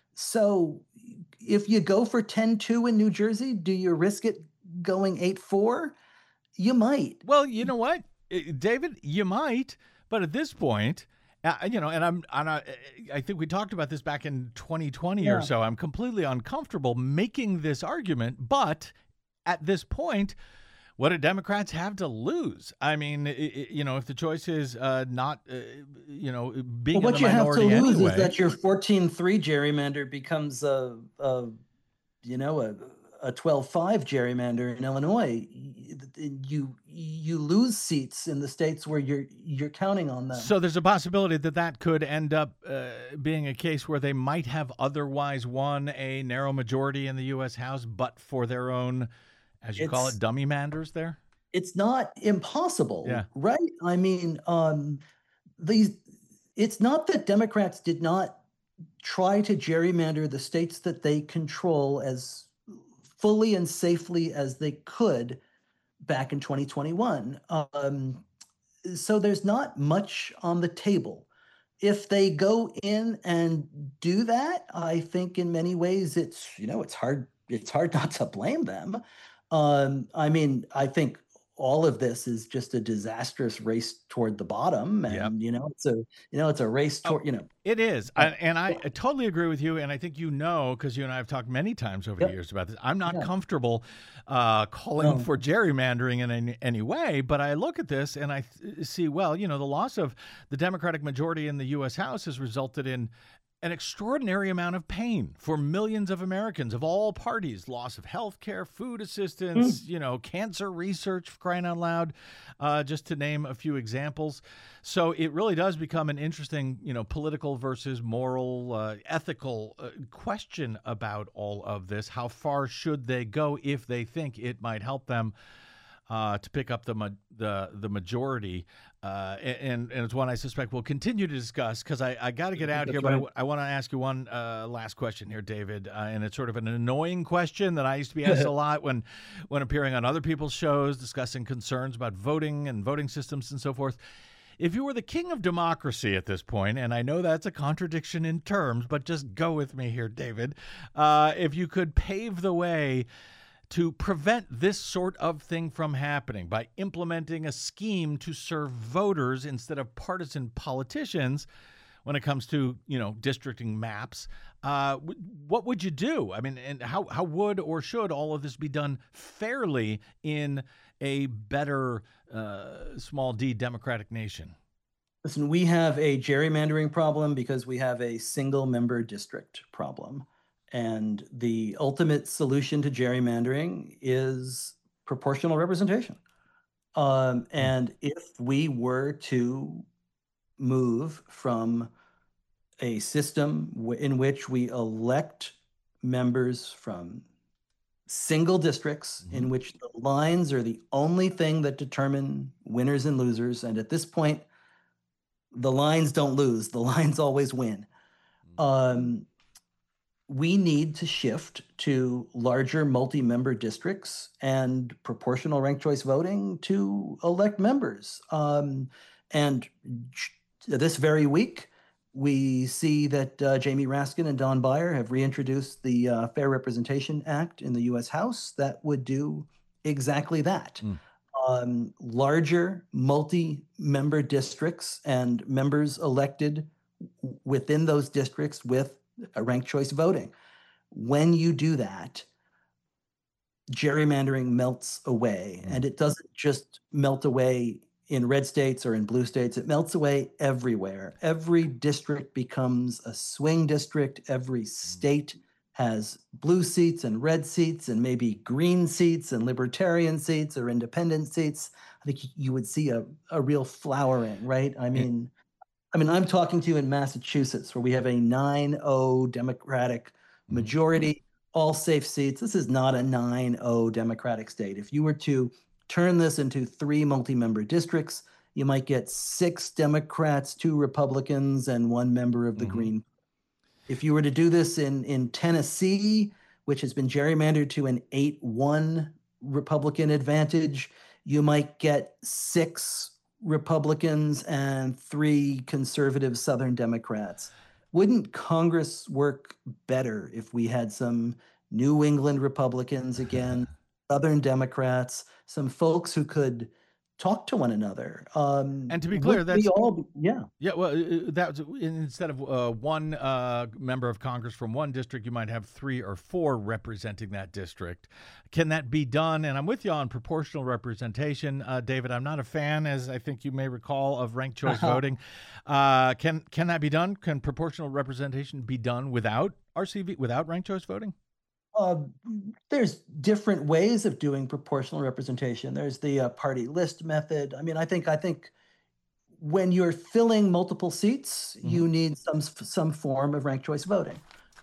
so if you go for ten two in New Jersey, do you risk it going eight four? You might. Well, you know what, Uh, David, you might, but at this point, uh, you know, and I'm, I'm not, I think we talked about this back in twenty twenty Yeah. or so. I'm completely uncomfortable making this argument, but at this point, what do Democrats have to lose? I mean, i- i- you know, if the choice is uh, not, uh, you know, being Well, in what the you have to minority lose anyway. is that your fourteen three gerrymander becomes a, a you know, a, a twelve five gerrymander in Illinois. Y- You you lose seats in the states where you're you're counting on them. So there's a possibility that that could end up uh, being a case where they might have otherwise won a narrow majority in the U S House, but for their own, as you call It's- it, dummy manders there? It's not impossible, Yeah. right? I mean, um, these. It's not that Democrats did not try to gerrymander the states that they control as fully and safely as they could back in twenty twenty-one. Um, so there's not much on the table. If they go in and do that, I think in many ways it's, you know, it's hard it's hard not to blame them. Um, I mean, I think all of this is just a disastrous race toward the bottom, and Yep. you know, it's a you know, it's a race toward, you know, It is. And, and I totally agree with you. And I think you know, because you and I have talked many times over Yep. the years about this, I'm not Yeah. comfortable uh, calling No. for gerrymandering in any, any way. But I look at this and I th- see, well, you know, the loss of the Democratic majority in the U S House has resulted in an extraordinary amount of pain for millions of Americans of all parties. Loss of health care, food assistance, you know, cancer research, for crying out loud, uh, just to name a few examples. So it really does become an interesting, you know, political versus moral, uh, ethical uh, question about all of this. How far should they go if they think it might help them uh, to pick up the ma- the the majority? Uh, and and it's one I suspect we'll continue to discuss, because I, I got to get out here, That's but I, right. w- I want to ask you one uh, last question here, David, uh, and it's sort of an annoying question that I used to be asked a lot when when appearing on other people's shows discussing concerns about voting and voting systems and so forth. If you were the king of democracy at this point, and I know that's a contradiction in terms, but just go with me here, David, uh, if you could pave the way to prevent this sort of thing from happening by implementing a scheme to serve voters instead of partisan politicians when it comes to, you know, districting maps, uh, w- what would you do? I mean, and how, how would or should all of this be done fairly in a better uh, small d democratic nation? Listen, we have a gerrymandering problem because we have a single member district problem. And the ultimate solution to gerrymandering is proportional representation. Um, and if we were to move from a system w- in which we elect members from single districts, mm-hmm. in which the lines are the only thing that determine winners and losers, and at this point, the lines don't lose, the lines always win. Mm-hmm. Um, we need to shift to larger multi-member districts and proportional ranked choice voting to elect members. Um, and this very week, we see that uh, Jamie Raskin and Don Beyer have reintroduced the uh, Fair Representation Act in the U S House that would do exactly that. Mm. Um, larger multi-member districts and members elected within those districts with a ranked choice voting. When you do that, gerrymandering melts away, mm. and it doesn't just melt away in red states or in blue states. It melts away everywhere. Every district becomes a swing district. Every state has blue seats and red seats and maybe green seats and libertarian seats or independent seats. I think you would see a, a real flowering, right? I mean, I mean, I'm talking to you in Massachusetts where we have a nine oh Democratic majority, all safe seats. This is not a nine oh Democratic state. If you were to turn this into three multi-member districts, you might get six Democrats, two Republicans, and one member of the mm-hmm. Green. If you were to do this in, in Tennessee, which has been gerrymandered to an eight one Republican advantage, you might get six Republicans and three conservative Southern Democrats. Wouldn't Congress work better if we had some New England Republicans again, Southern Democrats, some folks who could talk to one another? Um, and to be clear, that's all. Be, yeah, yeah. Well, that instead of uh, one uh, member of Congress from one district, you might have three or four representing that district. Can that be done? And I'm with you on proportional representation, uh, David. I'm not a fan, as I think you may recall, of ranked choice uh-huh. voting. Uh, can can that be done? Can proportional representation be done without R C V, without ranked choice voting? Uh, there's different ways of doing proportional representation. There's the uh, party list method. I mean, I think I think when you're filling multiple seats, mm-hmm. you need some some form of ranked choice voting.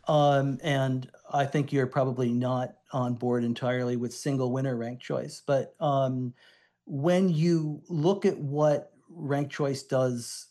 Um, and I think you're probably not on board entirely with single winner ranked choice. But um, when you look at what ranked choice does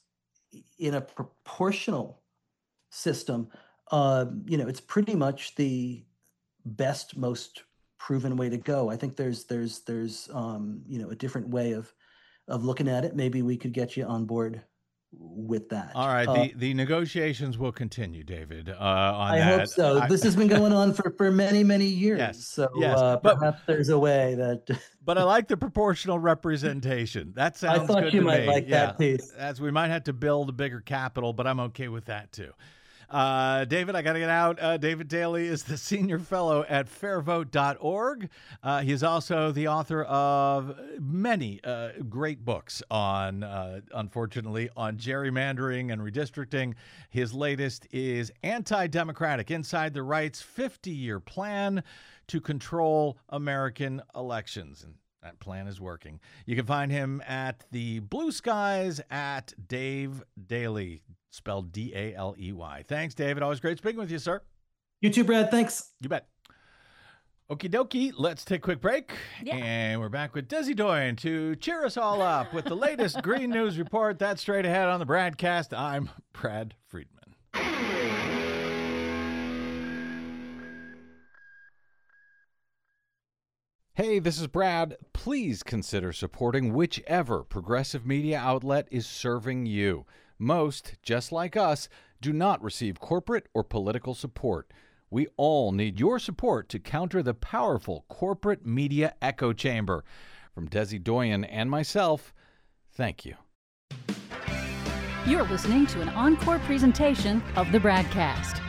in a proportional system, uh, you know, it's pretty much the best, most proven way to go. I think there's there's there's um, you know, a different way of of looking at it. Maybe we could get you on board with that. All right, uh, the the negotiations will continue, David. Uh, on I that. hope so. I, this has been going on for, for many many years. Yes, so yes, uh, but, perhaps there's a way that. But I like the proportional representation. That sounds I thought good you to might me. like yeah. that piece. As we might have to build a bigger capital, but I'm okay with that too. Uh, David, I got to get out. Uh, David Daley is the senior fellow at fair vote dot org. Uh, he is also the author of many uh, great books on, uh, unfortunately, on gerrymandering and redistricting. His latest is Anti-Democratic: Inside the Right's fifty-year Plan to Control American Elections. And that plan is working. You can find him at the Blue Skies at Dave Daley, spelled D A L E Y. Thanks, David. Always great speaking with you, sir. You too, Brad. Thanks. You bet. Okie dokie. Let's take a quick break. Yeah. And we're back with Desi Doyen to cheer us all up with the latest Green News Report. That's straight ahead on the Bradcast. I'm Brad Friedman. Hey, this is Brad. Please consider supporting whichever progressive media outlet is serving you. Most, just like us, do not receive corporate or political support. We all need your support to counter the powerful corporate media echo chamber. From Desi Doyen and myself, thank you. You're listening to an encore presentation of the Bradcast.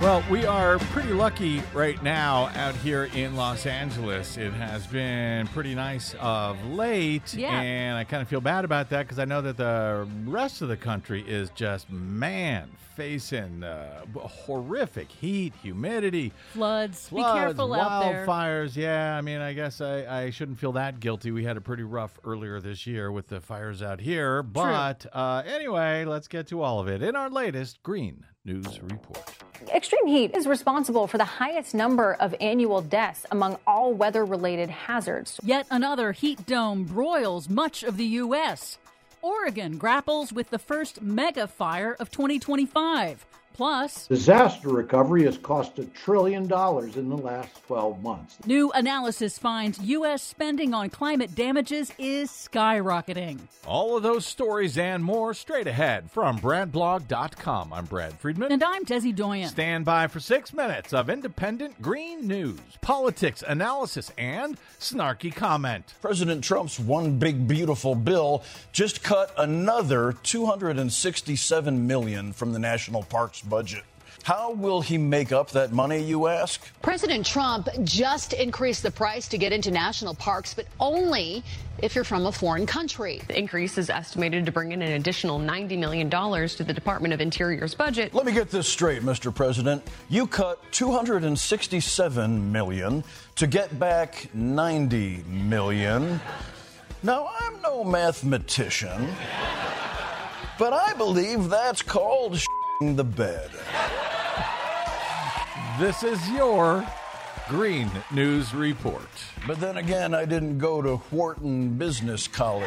Well, we are pretty lucky right now out here in Los Angeles. It has been pretty nice of late, Yeah. and I kind of feel bad about that because I know that the rest of the country is just, man, facing uh, horrific heat, humidity, Floods. floods, Be careful out there. wildfires. Yeah, I mean, I guess I, I shouldn't feel that guilty. We had it pretty rough earlier this year with the fires out here. But uh, anyway, let's get to all of it in our latest Green News Report. Extreme heat is responsible for the highest number of annual deaths among all weather-related hazards. Yet another heat dome broils much of the U S Oregon grapples with the first mega fire of twenty twenty-five. Plus, disaster recovery has cost a trillion dollars in the last twelve months. New analysis finds U S spending on climate damages is skyrocketing. All of those stories and more straight ahead from brad blog dot com. I'm Brad Friedman. And I'm Desi Doyen. Stand by for six minutes of independent green news, politics, analysis, and snarky comment. President Trump's one big beautiful bill just cut another two hundred sixty-seven million dollars from the national parks budget. How will he make up that money, you ask? President Trump just increased the price to get into national parks, but only if you're from a foreign country. The increase is estimated to bring in an additional ninety million dollars to the Department of Interior's budget. Let me get this straight, Mister President. You cut two hundred sixty-seven million dollars to get back ninety million dollars. Now, I'm no mathematician, but I believe that's called sh**ing the bed. This is your Green News Report. But then again, I didn't go to Wharton Business College.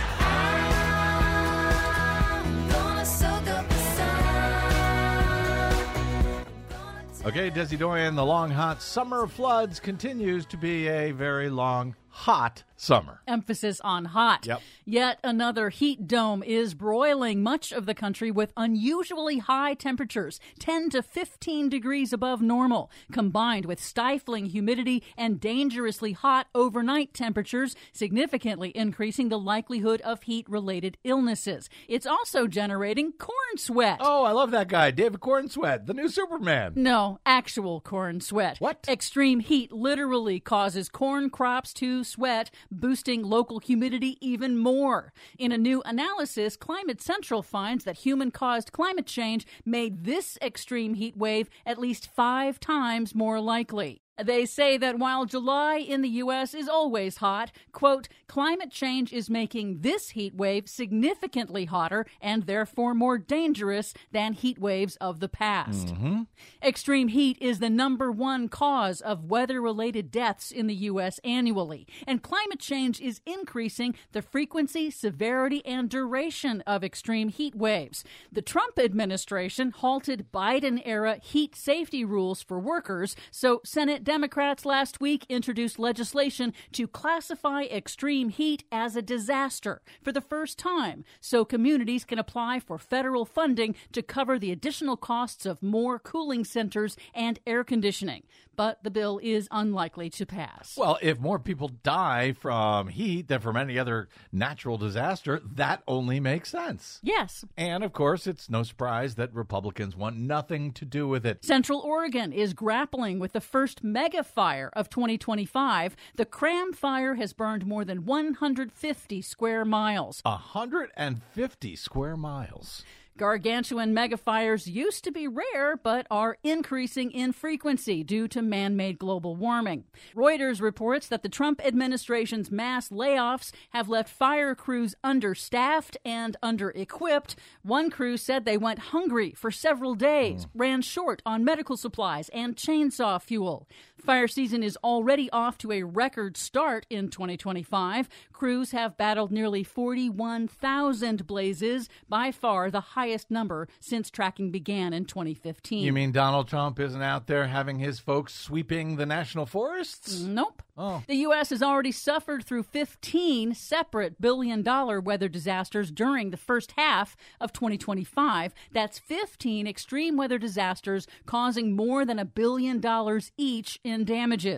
Okay, Desi Doyen, the long, hot summer of floods continues to be a very long, hot summer. Emphasis on hot. Yep. Yet another heat dome is broiling much of the country with unusually high temperatures, ten to fifteen degrees above normal, combined with stifling humidity and dangerously hot overnight temperatures, significantly increasing the likelihood of heat-related illnesses. It's also generating corn sweat. Oh, I love that guy, David Corn Sweat, the new Superman. No, actual corn sweat. What? Extreme heat literally causes corn crops to sweat, boosting local humidity even more. In a new analysis, Climate Central finds that human-caused climate change made this extreme heat wave at least five times more likely. They say that while July in the U S is always hot, quote, climate change is making this heat wave significantly hotter and therefore more dangerous than heat waves of the past. Mm-hmm. Extreme heat is the number one cause of weather-related deaths in the U S annually, and climate change is increasing the frequency, severity, and duration of extreme heat waves. The Trump administration halted Biden-era heat safety rules for workers, so Senate Democrats last week introduced legislation to classify extreme heat as a disaster for the first time, so communities can apply for federal funding to cover the additional costs of more cooling centers and air conditioning. But the bill is unlikely to pass. Well, if more people die from heat than from any other natural disaster, that only makes sense. Yes. And, of course, it's no surprise that Republicans want nothing to do with it. Central Oregon is grappling with the first mega fire of twenty twenty-five. The Cram Fire has burned more than one hundred fifty square miles. one hundred fifty square miles. Gargantuan megafires used to be rare, but are increasing in frequency due to man-made global warming. Reuters reports that the Trump administration's mass layoffs have left fire crews understaffed and under-equipped. One crew said they went hungry for several days, mm. ran short on medical supplies and chainsaw fuel. Fire season is already off to a record start in twenty twenty-five. Crews have battled nearly forty-one thousand blazes, by far the highest number since tracking began in twenty fifteen. You mean Donald Trump isn't out there having his folks sweeping the national forests? Nope. Oh. The U S has already suffered through fifteen separate billion-dollar weather disasters during the first half of twenty twenty-five. That's fifteen extreme weather disasters causing more than a billion dollars each in damages.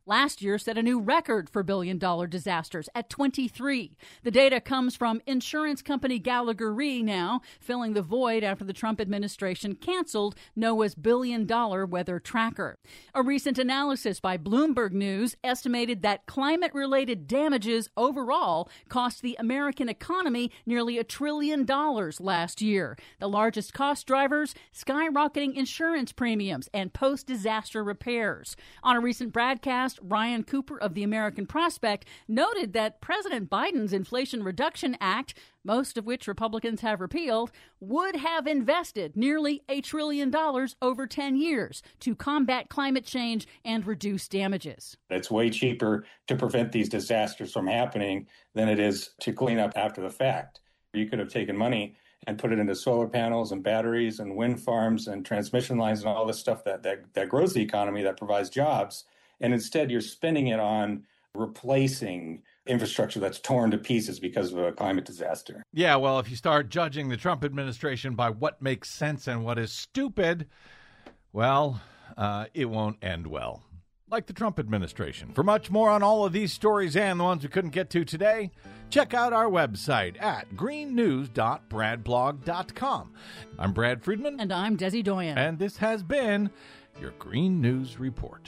Last year set a new record for billion-dollar disasters at twenty-three. The data comes from insurance company Gallagher Re now, filling the void after the Trump administration canceled NOAA's billion-dollar weather tracker. A recent analysis by Bloomberg News estimated that climate-related damages overall cost the American economy nearly a trillion dollars last year. The largest cost drivers, skyrocketing insurance premiums and post-disaster repairs. On a recent broadcast, Ryan Cooper of the American Prospect noted that President Biden's Inflation Reduction Act, most of which Republicans have repealed, would have invested nearly a trillion dollars over ten years to combat climate change and reduce damages. It's way cheaper to prevent these disasters from happening than it is to clean up after the fact. You could have taken money and put it into solar panels and batteries and wind farms and transmission lines and all this stuff that, that, that grows the economy, that provides jobs. And instead, you're spending it on replacing infrastructure that's torn to pieces because of a climate disaster. Yeah, well, if you start judging the Trump administration by what makes sense and what is stupid, well, uh, it won't end well. Like the Trump administration. For much more on all of these stories and the ones we couldn't get to today, check out our website at green news dot brad blog dot com. I'm Brad Friedman. And I'm Desi Doyen. And this has been your Green News Report.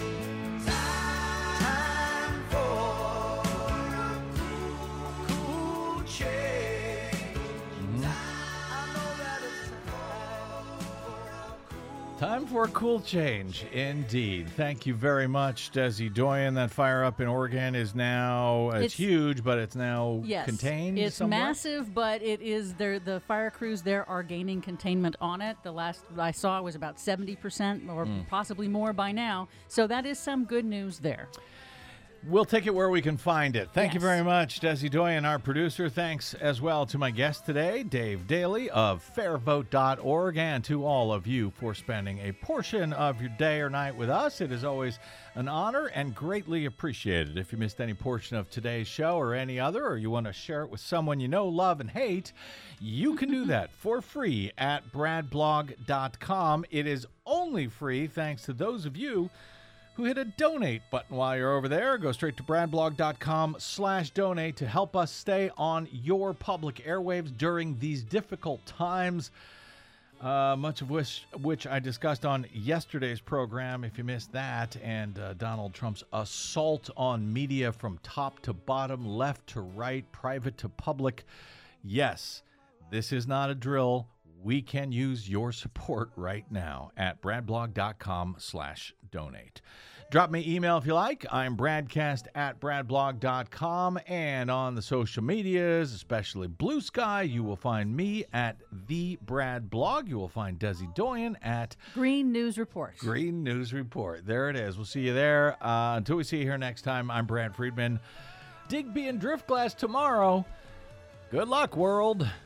Time for a cool change, indeed. Thank you very much, Desi Doyen. That fire up in Oregon is now, it's, it's huge, but it's now yes, contained It's somewhere? massive, but it is there. The fire crews there are gaining containment on it. The last I saw was about seventy percent or mm. possibly more by now. So that is some good news there. We'll take it where we can find it. Thank yes. you very much, Desi Doyen, our producer. Thanks as well to my guest today, Dave Daly of fair vote dot org, and to all of you for spending a portion of your day or night with us. It is always an honor and greatly appreciated. If you missed any portion of today's show or any other, or you want to share it with someone you know, love, and hate, you can do that for free at brad blog dot com. It is only free thanks to those of you who hit a donate button while you're over there. Go straight to brad blog dot com slash donate to help us stay on your public airwaves during these difficult times, uh, much of which, which I discussed on yesterday's program, if you missed that, and uh, Donald Trump's assault on media from top to bottom, left to right, private to public. Yes, this is not a drill. We can use your support right now at brad blog dot com slash donate. Drop me an email if you like. I'm bradcast at brad blog dot com, and on the social medias, especially Blue Sky, you will find me at the Brad Blog. You will find Desi Doyen at Green News Report. Green News Report. There it is. We'll see you there. Uh, until we see you here next time, I'm Brad Friedman. Digby and Driftglass tomorrow. Good luck, world.